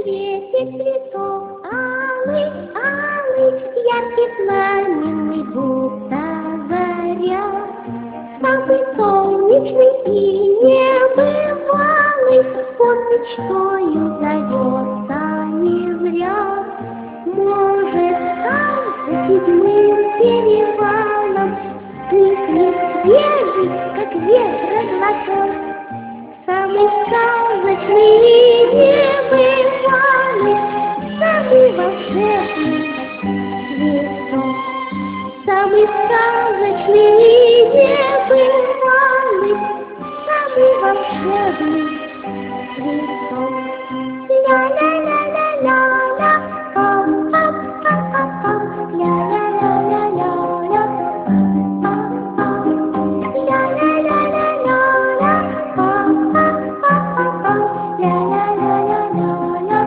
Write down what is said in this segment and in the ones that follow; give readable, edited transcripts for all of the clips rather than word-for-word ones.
свете цветов, алый, алый, яркий пламенный, будто заря. Самый солнечный и небывалый, он мечтою зовется не зря. Может, там за седьмым перевалом вспыхнет свежий, как ветра глоток, самый сказочный и небывалый, самый волшебный цветок. Самый сказочный и небывалый, самый волшебный цветок. Ля-ля-ля-ля-ля-ля, пам-пам-пам-пам-пам, ля-ля-ля-ля-ля-ля, пам-пам-пам, ля-ля-ля-ля-ля-ля, пам-пам-пам-пам-пам, ля-ля-ля-ля-ля-ля,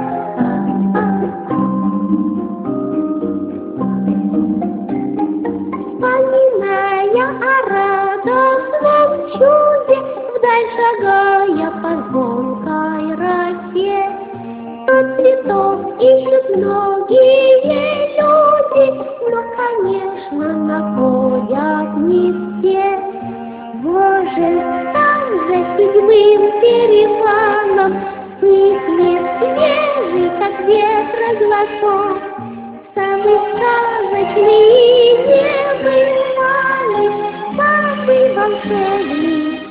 пам-пам. Вспоминая о радостном чуде, вдаль шагая по звонкой росе, от цветов ищут многие люди, но, конечно, находят не все. Может, там за седьмым перевалом вспыхнет свежий, как ветра глоток, самый сказочный и небывалый, самый волшебный